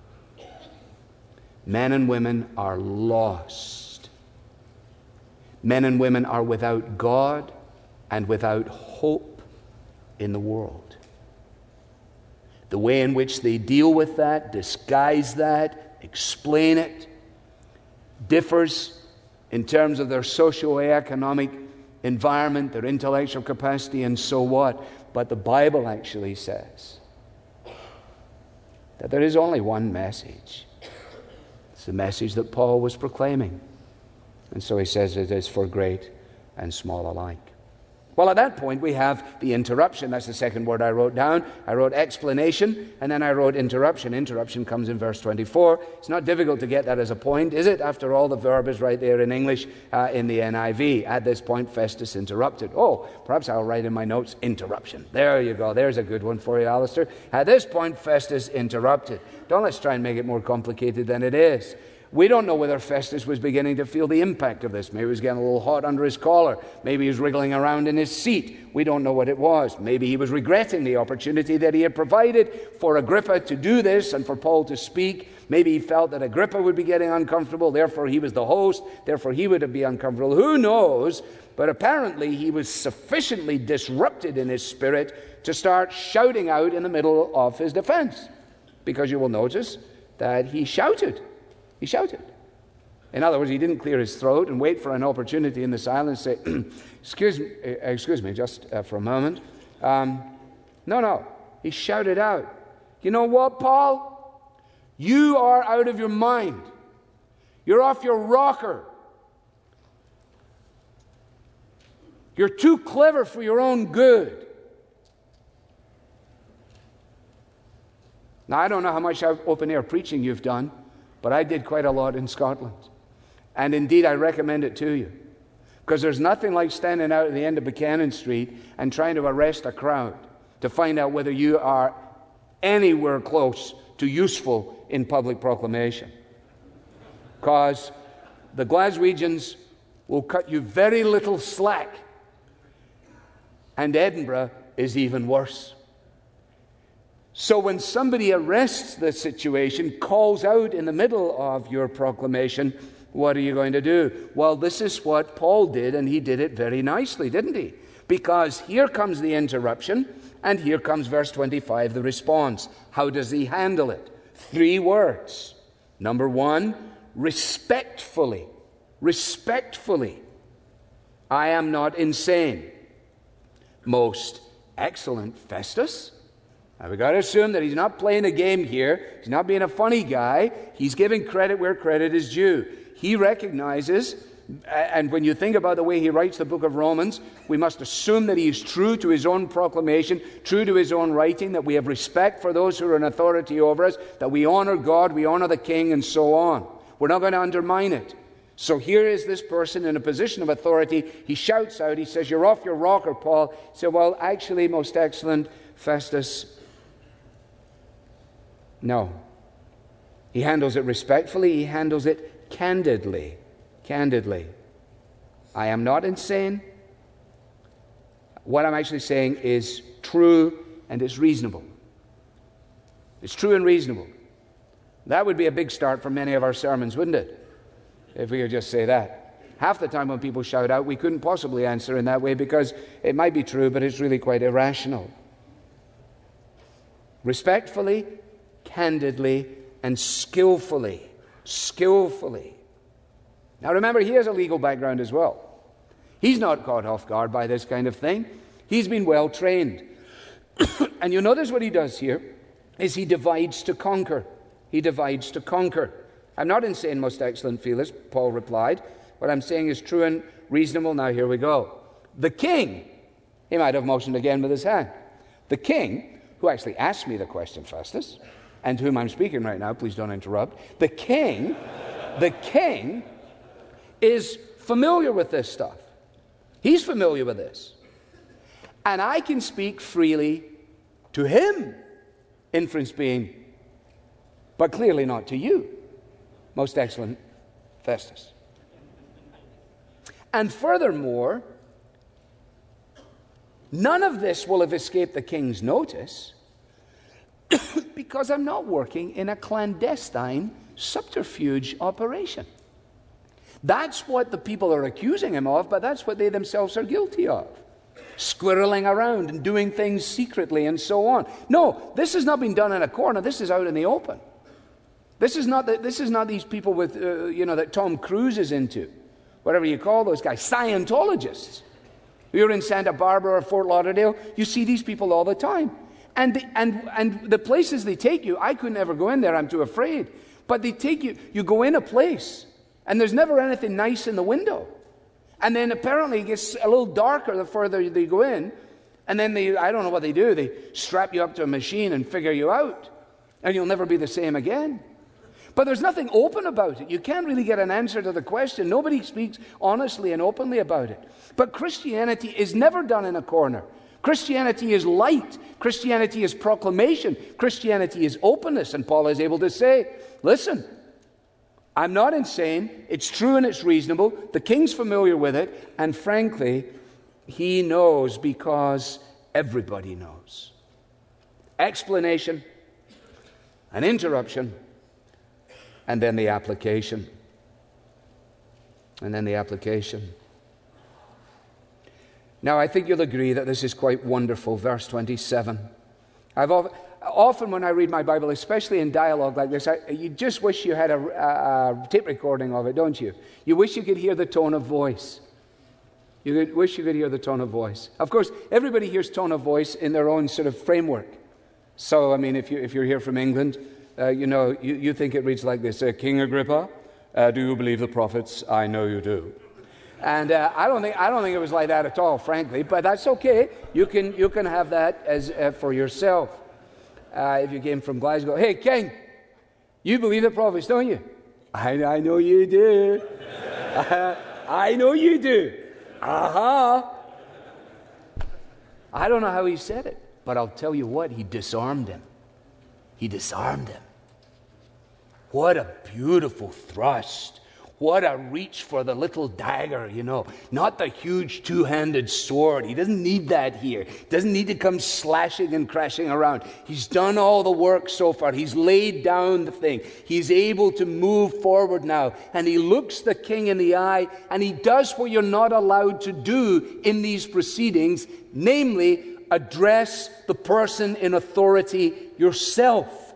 Men and women are lost. Men and women are without God and without hope in the world. The way in which they deal with that, disguise that, explain it, differs in terms of their socio-economic environment, their intellectual capacity, and so what. But the Bible actually says that there is only one message. It's the message that Paul was proclaiming. And so he says it is for great and small alike. Well, at that point, we have the interruption. That's the second word I wrote down. I wrote explanation, and then I wrote interruption. Interruption comes in verse twenty-four. It's not difficult to get that as a point, is it? After all, the verb is right there in English uh, in the N I V. At this point, Festus interrupted. Oh, perhaps I'll write in my notes, interruption. There you go. There's a good one for you, Alistair. At this point, Festus interrupted. Don't let's try and make it more complicated than it is. We don't know whether Festus was beginning to feel the impact of this. Maybe he was getting a little hot under his collar. Maybe he was wriggling around in his seat. We don't know what it was. Maybe he was regretting the opportunity that he had provided for Agrippa to do this and for Paul to speak. Maybe he felt that Agrippa would be getting uncomfortable, therefore he was the host, therefore he would be uncomfortable. Who knows? But apparently he was sufficiently disrupted in his spirit to start shouting out in the middle of his defense. Because you will notice that he shouted. He shouted. In other words, he didn't clear his throat and wait for an opportunity in the silence to say, excuse me, excuse me, just uh, for a moment. Um, no, no. He shouted out, you know what, Paul? You are out of your mind. You're off your rocker. You're too clever for your own good. Now, I don't know how much open-air preaching you've done, but I did quite a lot in Scotland. And indeed, I recommend it to you. Because there's nothing like standing out at the end of Buchanan Street and trying to arrest a crowd to find out whether you are anywhere close to useful in public proclamation. Because the Glaswegians will cut you very little slack. And Edinburgh is even worse. So when somebody arrests the situation, calls out in the middle of your proclamation, what are you going to do? Well, this is what Paul did, and he did it very nicely, didn't he? Because here comes the interruption, and here comes verse twenty-five, the response. How does he handle it? Three words. Number one, respectfully. Respectfully. I am not insane. Most excellent Festus. Now, we've got to assume that he's not playing a game here. He's not being a funny guy. He's giving credit where credit is due. He recognizes, and when you think about the way he writes the book of Romans, we must assume that he is true to his own proclamation, true to his own writing, that we have respect for those who are in authority over us, that we honor God, we honor the king, and so on. We're not going to undermine it. So here is this person in a position of authority. He shouts out, he says, you're off your rocker, Paul. He said, well, actually, most excellent Festus, no. He handles it respectfully. He handles it candidly. Candidly. I am not insane. What I'm actually saying is true and it's reasonable. It's true and reasonable. That would be a big start for many of our sermons, wouldn't it? If we could just say that. Half the time when people shout out, we couldn't possibly answer in that way because it might be true, but it's really quite irrational. Respectfully, candidly, and skillfully. Skillfully. Now remember, he has a legal background as well. He's not caught off guard by this kind of thing. He's been well trained. And you notice what he does here is he divides to conquer. He divides to conquer. I'm not insane, most excellent Felix, Paul replied. What I'm saying is true and reasonable. Now here we go. The king, he might have motioned again with his hand. The king, who actually asked me the question, Festus, and to whom I'm speaking right now, please don't interrupt. The king, the king is familiar with this stuff. He's familiar with this. And I can speak freely to him, inference being, but clearly not to you, most excellent Festus. And furthermore, none of this will have escaped the king's notice because I'm not working in a clandestine subterfuge operation. That's what the people are accusing him of, but that's what they themselves are guilty of. Squirreling around and doing things secretly and so on. No, this has not been done in a corner. This is out in the open. This is not the, this is not these people with uh, you know that Tom Cruise is into, whatever you call those guys, Scientologists. You're in Santa Barbara or Fort Lauderdale, you see these people all the time. And the, and and the places they take you, I could never go in there, I'm too afraid. But they take you, you go in a place, and there's never anything nice in the window. And then apparently it gets a little darker the further they go in. And then they, I don't know what they do, they strap you up to a machine and figure you out. And you'll never be the same again. But there's nothing open about it. You can't really get an answer to the question. Nobody speaks honestly and openly about it. But Christianity is never done in a corner. Christianity is light. Christianity is proclamation. Christianity is openness. And Paul is able to say, listen, I'm not insane. It's true and it's reasonable. The king's familiar with it. And frankly, he knows because everybody knows. Explanation, an interruption, and then the application. And then the application. Now, I think you'll agree that this is quite wonderful. Verse twenty-seven. I've often... Often when I read my Bible, especially in dialogue like this, I, you just wish you had a, a, a tape recording of it, don't you? You wish you could hear the tone of voice. You could, wish you could hear the tone of voice. Of course, everybody hears tone of voice in their own sort of framework. So, I mean, if, you, if you're here from England, uh, you know, you, you think it reads like this. Uh, King Agrippa, uh, do you believe the prophets? I know you do. And uh, I don't think I don't think it was like that at all, frankly. But that's okay. You can you can have that as uh, for yourself. Uh, if you came from Glasgow, hey, King, you believe the prophets, don't you? I, I know you do. uh, I know you do. Uh-huh. I don't know how he said it, but I'll tell you what, he disarmed him. He disarmed him. What a beautiful thrust. What a reach for the little dagger, you know. Not the huge two-handed sword. He doesn't need that here. He doesn't need to come slashing and crashing around. He's done all the work so far. He's laid down the thing. He's able to move forward now. And he looks the king in the eye, and he does what you're not allowed to do in these proceedings, namely, address the person in authority yourself.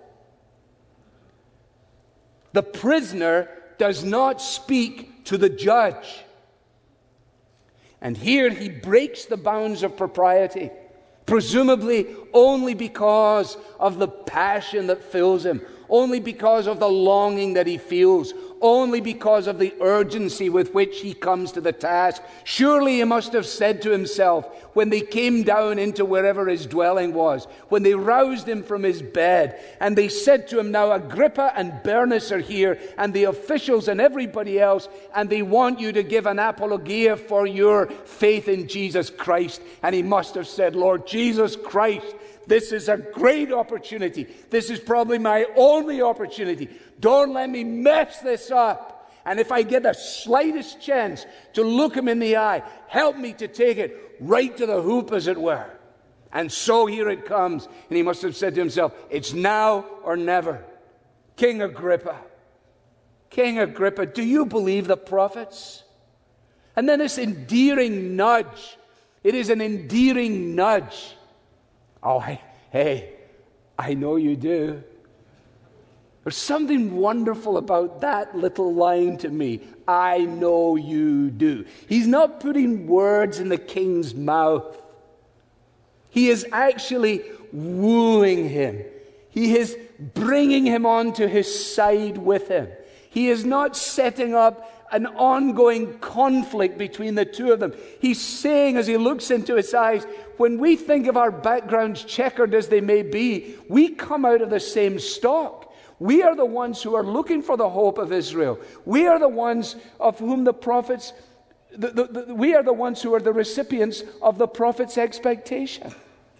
The prisoner does not speak to the judge. And here he breaks the bounds of propriety, presumably only because of the passion that fills him, only because of the longing that he feels, only because of the urgency with which he comes to the task. Surely he must have said to himself, when they came down into wherever his dwelling was, when they roused him from his bed, and they said to him, now Agrippa and Bernice are here, and the officials and everybody else, and they want you to give an apologia for your faith in Jesus Christ. And he must have said, Lord Jesus Christ, this is a great opportunity. This is probably my only opportunity. Don't let me mess this up. And if I get the slightest chance to look him in the eye, help me to take it right to the hoop, as it were. And so here it comes. And he must have said to himself, it's now or never. King Agrippa, King Agrippa, do you believe the prophets? And then this endearing nudge. It is an endearing nudge. Oh, hey, hey, I know you do. There's something wonderful about that little line to me. I know you do. He's not putting words in the king's mouth. He is actually wooing him. He is bringing him onto his side with him. He is not setting up an ongoing conflict between the two of them. He's saying, as he looks into his eyes, when we think of our backgrounds, checkered as they may be, we come out of the same stock. We are the ones who are looking for the hope of Israel. We are the ones of whom the prophets, the, the, the, we are the ones who are the recipients of the prophet's expectation.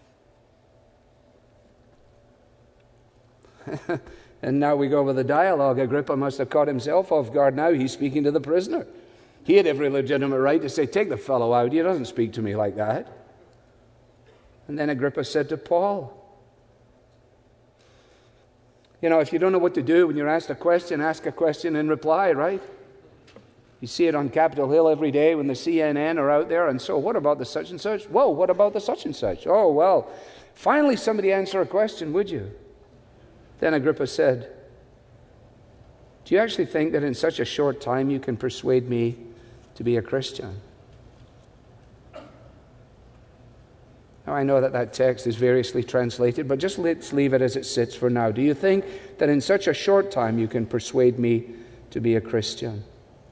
And now we go with the dialogue. Agrippa must have caught himself off guard now. He's speaking to the prisoner. He had every legitimate right to say, take the fellow out. He doesn't speak to me like that. And then Agrippa said to Paul, you know, if you don't know what to do when you're asked a question, ask a question and reply, right? You see it on Capitol Hill every day when the C N N are out there. And so what about the such and such? Whoa, what about the such and such? Oh, well, finally somebody answer a question, would you? Then Agrippa said, do you actually think that in such a short time you can persuade me to be a Christian? Now, I know that that text is variously translated, but just let's leave it as it sits for now. Do you think that in such a short time you can persuade me to be a Christian?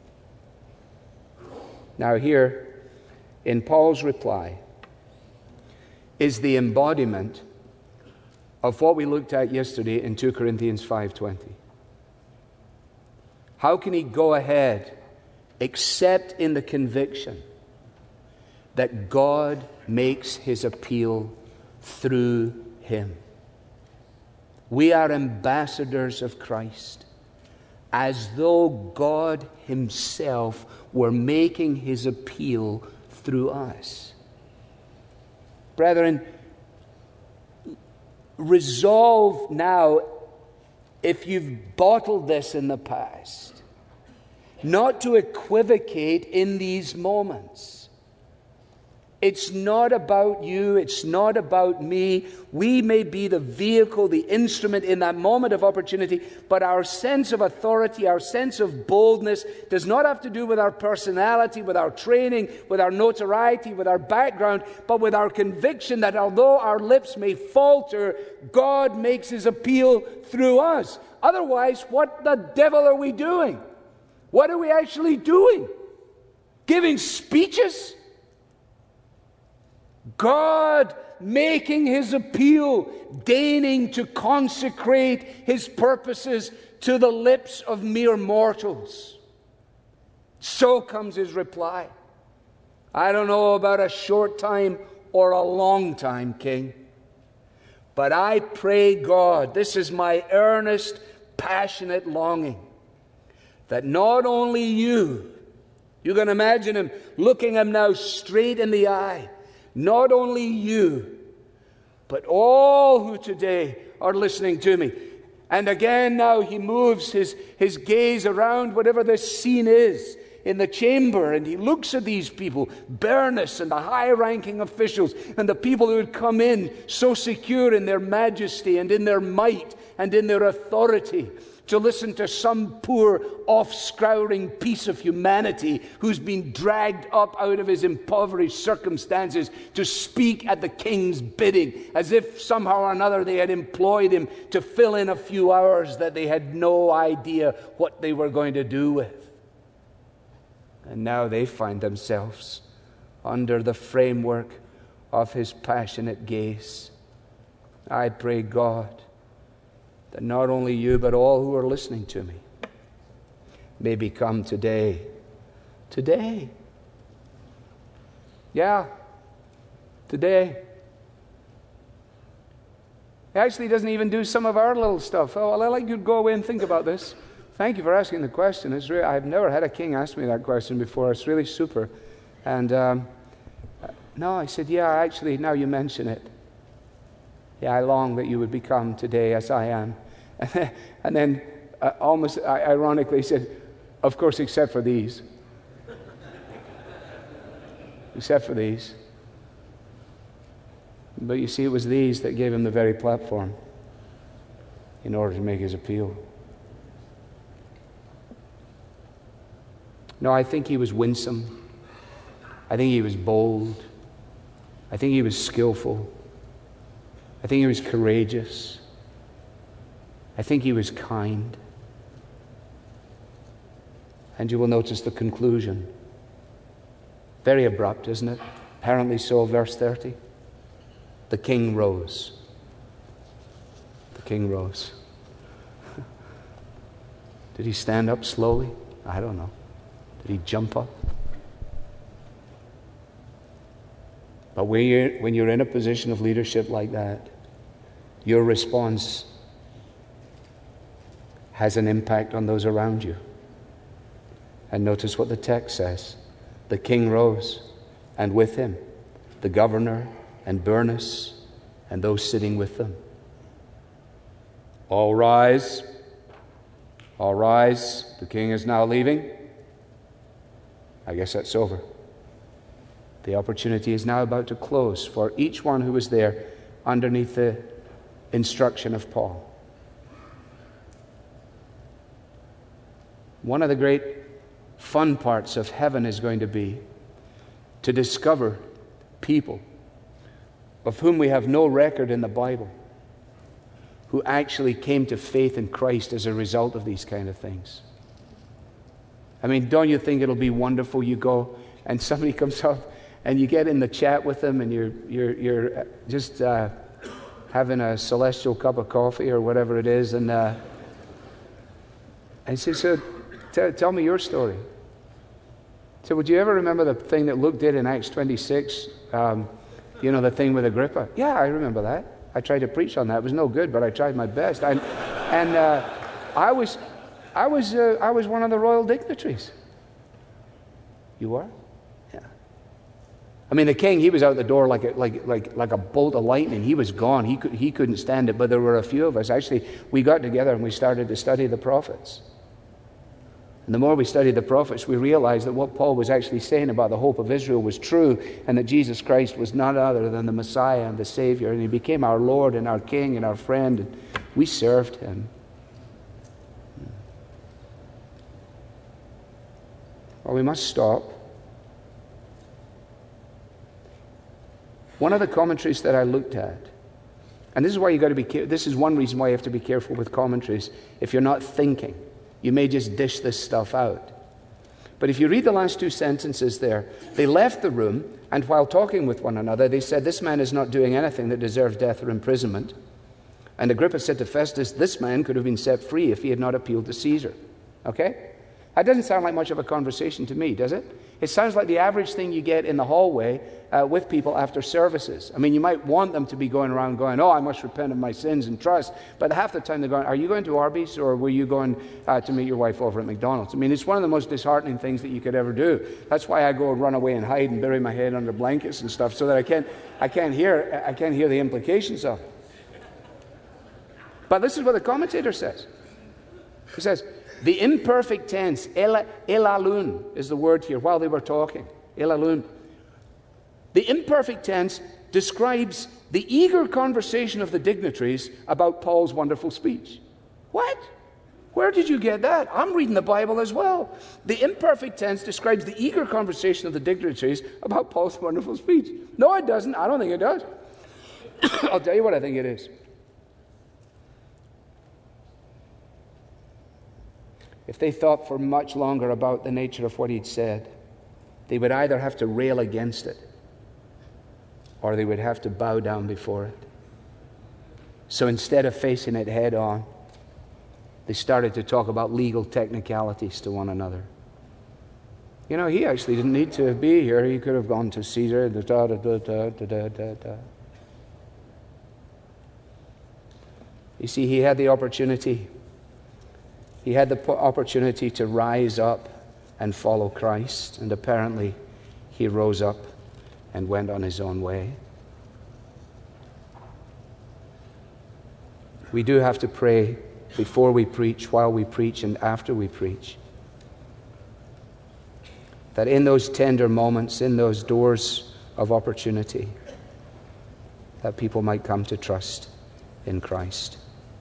Now, here in Paul's reply is the embodiment of what we looked at yesterday in two Corinthians five twenty. How can he go ahead except in the conviction that God makes his appeal through him? We are ambassadors of Christ. as though God himself were making his appeal through us. Brethren, resolve now, if you've bottled this in the past, not to equivocate in these moments. It's not about you. It's not about me. We may be the vehicle, the instrument in that moment of opportunity, but our sense of authority, our sense of boldness does not have to do with our personality, with our training, with our notoriety, with our background, but with our conviction that although our lips may falter, God makes his appeal through us. Otherwise, what the devil are we doing? What are we actually doing? Giving speeches? God making his appeal, deigning to consecrate his purposes to the lips of mere mortals. So comes his reply. I don't know about a short time or a long time, King, but I pray God, this is my earnest, passionate longing, that not only you, you can imagine him looking him now straight in the eye, not only you, but all who today are listening to me. And again now he moves his, his gaze around whatever this scene is in the chamber, and he looks at these people, Bernice and the high-ranking officials, and the people who had come in so secure in their majesty and in their might and in their authority, to listen to some poor, off-scouring piece of humanity who's been dragged up out of his impoverished circumstances to speak at the king's bidding, as if somehow or another they had employed him to fill in a few hours that they had no idea what they were going to do with. And now they find themselves under the framework of his passionate gaze. I pray, God, that not only you, but all who are listening to me may become today, today, yeah, today. He actually doesn't even do some of our little stuff. Oh, well, I'd like you to go away and think about this. Thank you for asking the question. It's really, I've never had a king ask me that question before. It's really super. And um, no, I said, yeah, actually, now you mention it. Yeah, I long that you would become today as I am. And then uh, almost ironically said, of course, except for these. Except for these. But you see, it was these that gave him the very platform in order to make his appeal. No, I think he was winsome. I think he was bold. I think he was skillful. I think he was courageous. I think he was kind. And you will notice the conclusion. Very abrupt, isn't it? Apparently so, verse thirty. The king rose. The king rose. Did he stand up slowly? I don't know. Did he jump up? But when you're, when you're in a position of leadership like that, your response has an impact on those around you. And notice what the text says. The king rose, and with him the governor and Bernice and those sitting with them. All rise. All rise. The king is now leaving. I guess that's over. The opportunity is now about to close for each one who was there underneath the instruction of Paul. One of the great fun parts of heaven is going to be to discover people of whom we have no record in the Bible who actually came to faith in Christ as a result of these kind of things. I mean, don't you think it'll be wonderful? You go and somebody comes up and you get in the chat with them and you're you're you're just uh, having a celestial cup of coffee or whatever it is, and uh, and say, so t- tell me your story. So, would you ever remember the thing that Luke did in Acts twenty-six? Um, you know, the thing with Agrippa? Yeah, I remember that. I tried to preach on that. It was no good, but I tried my best. And, and uh, I was, I was, uh, I was one of the royal dignitaries. You were? Yeah. I mean, the king, he was out the door like a, like, like, like a bolt of lightning. He was gone. He, could, he couldn't stand it, but there were a few of us. Actually, we got together and we started to study the prophets. And the more we studied the prophets, we realized that what Paul was actually saying about the hope of Israel was true, and that Jesus Christ was none other than the Messiah and the Savior. And he became our Lord and our King and our friend, and we served him. Well, we must stop. One of the commentaries that I looked at, and this is why you got to be careful. This is one reason why you have to be careful with commentaries. If you're not thinking, you may just dish this stuff out. But if you read the last two sentences there, they left the room, and while talking with one another, they said, "This man is not doing anything that deserves death or imprisonment." And Agrippa said to Festus, "This man could have been set free if he had not appealed to Caesar." Okay? That doesn't sound like much of a conversation to me, does it? It sounds like the average thing you get in the hallway uh, with people after services. I mean, you might want them to be going around going, "Oh, I must repent of my sins and trust." But half the time they're going, "Are you going to Arby's, or were you going uh, to meet your wife over at McDonald's?" I mean, it's one of the most disheartening things that you could ever do. That's why I go and run away and hide and bury my head under blankets and stuff, so that I can't, I can't hear, I can't hear the implications of it. But this is what the commentator says. He says, the imperfect tense, el, elalun, is the word here, while they were talking. Elalun. The imperfect tense describes the eager conversation of the dignitaries about Paul's wonderful speech. What? Where did you get that? I'm reading the Bible as well. The imperfect tense describes the eager conversation of the dignitaries about Paul's wonderful speech. No, it doesn't. I don't think it does. I'll tell you what I think it is. If they thought for much longer about the nature of what he'd said, they would either have to rail against it, or they would have to bow down before it. So instead of facing it head on, they started to talk about legal technicalities to one another. You know, he actually didn't need to be here. He could have gone to Caesar. Da, da, da, da, da, da, da. You see, he had the opportunity. He had the opportunity to rise up and follow Christ, and apparently he rose up and went on his own way. We do have to pray before we preach, while we preach, and after we preach, that in those tender moments, in those doors of opportunity, that people might come to trust in Christ.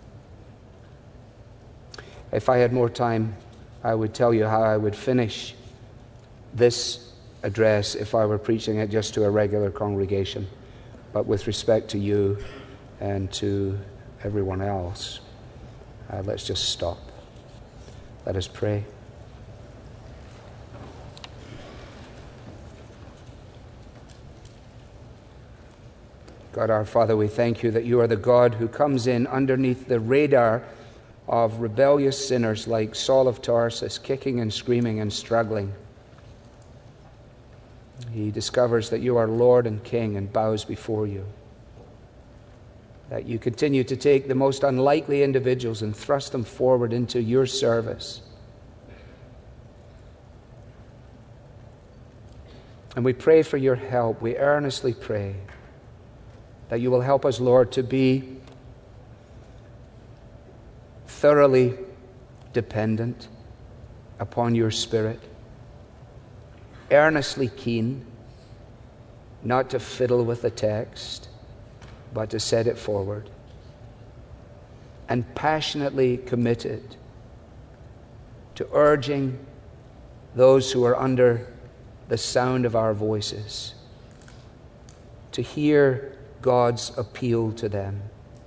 If I had more time, I would tell you how I would finish this address if I were preaching it just to a regular congregation. But with respect to you and to everyone else, uh, let's just stop. Let us pray. God our Father, we thank you that you are the God who comes in underneath the radar of rebellious sinners like Saul of Tarsus, kicking and screaming and struggling. He discovers that you are Lord and King and bows before you. That you continue to take the most unlikely individuals and thrust them forward into your service. And we pray for your help. We earnestly pray that you will help us, Lord, to be thoroughly dependent upon your Spirit, earnestly keen, not to fiddle with the text, but to set it forward, and passionately committed to urging those who are under the sound of our voices to hear God's appeal to them,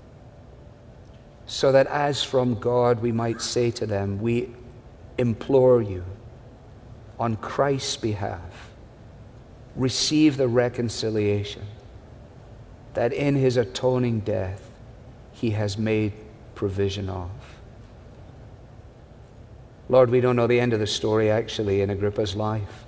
so that as from God we might say to them, we implore you on Christ's behalf, receive the reconciliation that in his atoning death he has made provision of. Lord, we don't know the end of the story actually in Agrippa's life,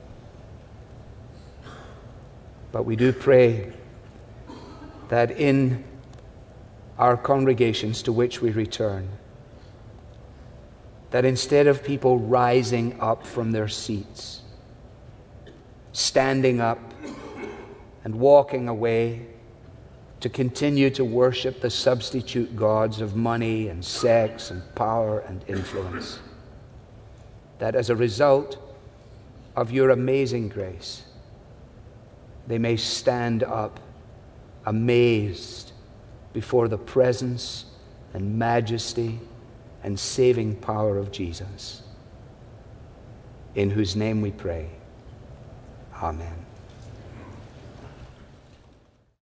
but we do pray that in our congregations to which we return, that instead of people rising up from their seats, standing up and walking away to continue to worship the substitute gods of money and sex and power and influence, that as a result of your amazing grace, they may stand up amazed before the presence and majesty and saving power of Jesus, in whose name we pray. Amen.